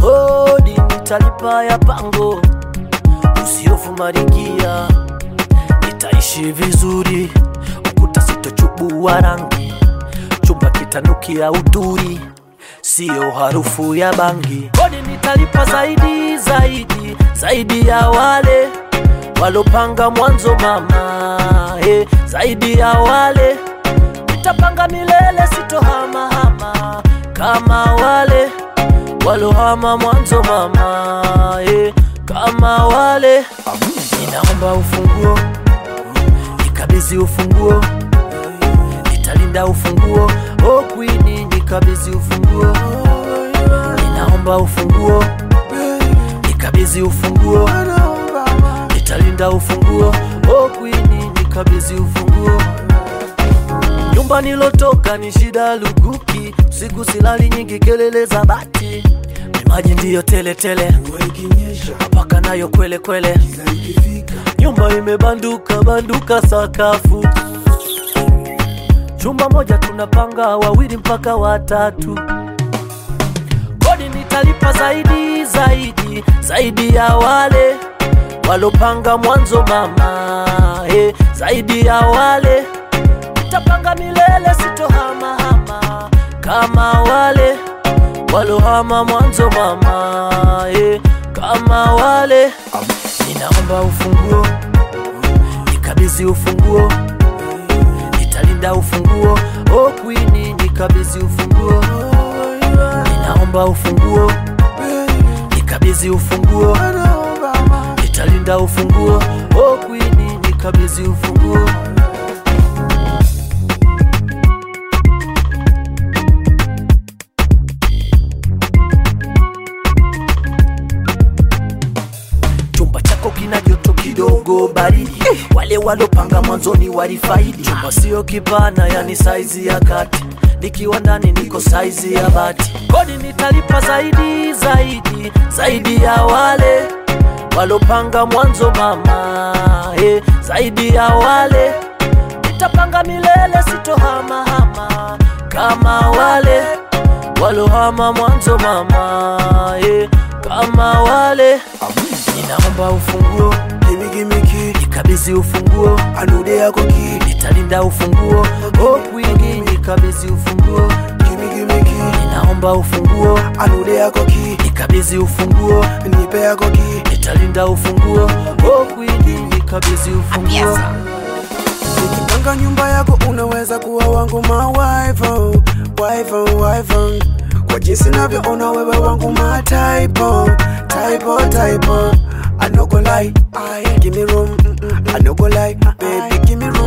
kodi nitalipa ya pango, usiofu marikia, nitaishi vizuri, ukuta sitochubua rangi, chumba kitanukia uduri, sio harufu ya bangi. Kodi nitalipa zaidi ya wale walopanga mwanzo mama, zaidi ya wale nitapanga milele, sitohama kama wale walohama mwanzo mama, kama wale. Ninaomba ufunguo, nikabidhi ufunguo, nitalinda ufunguo, oh queen nikabidhi ufunguo. Ninaomba ufunguo, nikabidhi ufunguo, nitalinda ufunguo, oh queen nikabidhi ufunguo. Nyumba nilotoka ni shida lukuki, usiku silali nyingi kelele za bati, maji ndiyo tele tele, paka nayo kwele kwele, nyumba imebanduka sakafu, chumba moja tunapanga wawili mpaka watatu. Kodi nitalipa zaidi ya wale walopanga mwanzo mama, zaidi ya wale nitapanga milele, sitohama kama wale walohama mwanzo mama, kama wale. Ninaomba ufunguo, nikabidhi ufunguo, nitalinda ufunguo, oh queen nikabidhi ufunguo. Ninaomba ufunguo, nikabidhi ufunguo, nitalinda ufunguo, oh queen nikabidhi ufunguo. Chumba chako kina joto kidogo baridi, wale walopanga mwanzoni walifaidi. Chumba sio kipana, yani size ya kati, nikiwa ndani niko size ya bati. Kodi nitalipa zaidi ya wale walopanga mwanzo mama, zaidi ya wale nitapanga milele, sitohama kama wale walohama mwanzo mama, kama wale. Ninaomba ufunguo, nikabidhi ufunguo, anude yako ki, nitalinda ufunguo, oh queen nikabidhi ufunguo. Ninaomba ufunguo, anude yako ki, nikabidhi ufunguo, nipe yako ki, nitalinda ufunguo, oh queen nikabidhi ufunguo. Nikipanga nyumba yako unaweza kuwa wangu ma wife, kwa jinsi navyoona wewe wangu ma type. I no go lie, give me room, I no go lie, baby give me room.